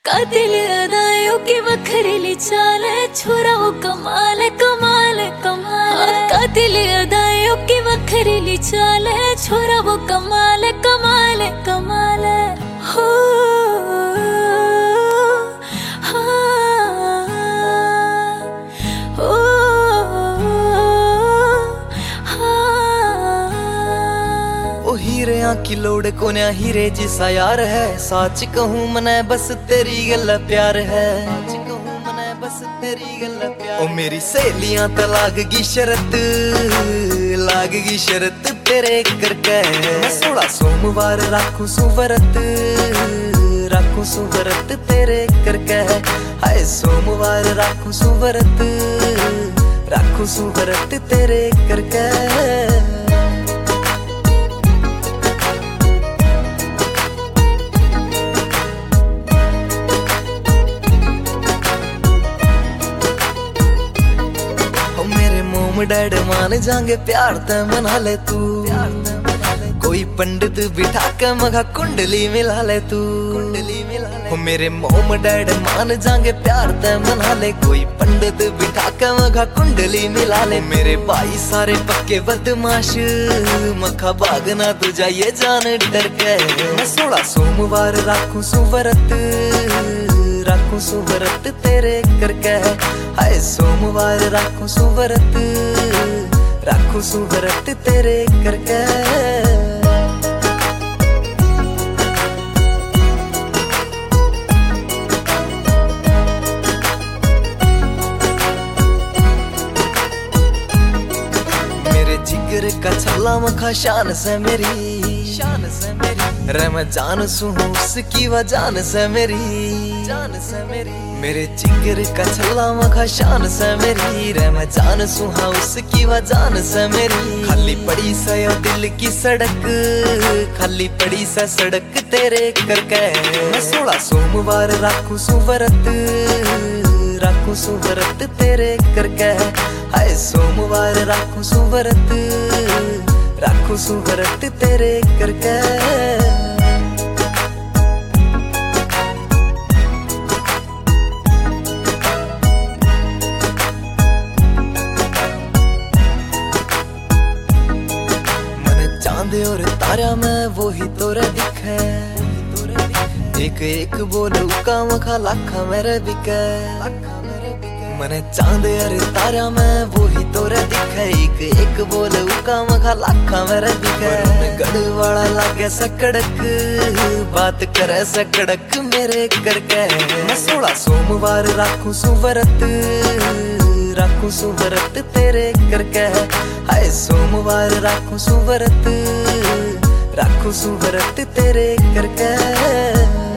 कातिल अदायों की बखरीली चाल है, छोरा वो कमाल है, कमाल है, कमाल है। कातिल अदायों की बखरीली चाल है, छोरा वो कमाल है, कमाल है, कमाल है। हो हीरे की लोड़ को न्या हीरे जिसा यार है, सच कहूं मने बस तेरी गल्ला प्यार है, सच कहूं मने बस तेरी गल्ला प्यार। ओ मेरी सहेलियां तो लागगी शरत, लागगी शरत तेरे करके। मैं 16 सोमवार राखू सुवरत, राखू सुवरत तेरे करके। हाय सोमवार राखू सुवरत, राखू सुवरत तेरे करके। डैड मान जाएंगे प्यार ते मना ले तू, कोई पंडित बिठा के मगा कुंडली मिला ले तू, कुंडली मिला ले। हो मेरे मोम डैड मान जाएंगे प्यार ते मना ले, कोई पंडित बिठा के मगा कुंडली मिला ले। मेरे भाई सारे पक्के बदमाश, मखा भागना तू जाइए जान डर के। मैं 16 सोमवार राखू सुवरत, राखू सुवरत तेरे करके। हाय सोमवार राखू सुवरत, राखू सुवरत तेरे करके। मेरे जिगर का छल्ला मखा शान से मेरी, शान से मेरी। रे मैं जान सू हूँ उसकी वह जान से मेरी, जान से मेरी। मेरे जिगर का छल्ला मखा शान से मेरी, रे मैं जान सू हाँ उसकी वह जान से मेरी। खाली पड़ी सा यो दिल की सड़क, खाली पड़ी सा सड़क तेरे करके। मैं 16 सोमवार राखू सुवरत, राखू सुवरत तेरे करके। हाय सोमवार राखू सुवरत, राखू सुवरत तेरे करके। चांद और तारा में वो ही तोरे दिखे, एक एक बोलू का मखा लाखा मेरे बिके। मने चांद और तारा में वो ही तोरे दिखे, एक एक बोलू का मखा लाखा मेरे बिके। गढ़ वाला लागे सकड़क, बात करे सकड़क मेरे करके। मैं 16 सोमवार राखू सुवरत, राखू सुवरत तेरे करके। हाय सोमवार राखू सुवरत, राखू सुवरत तेरे करके।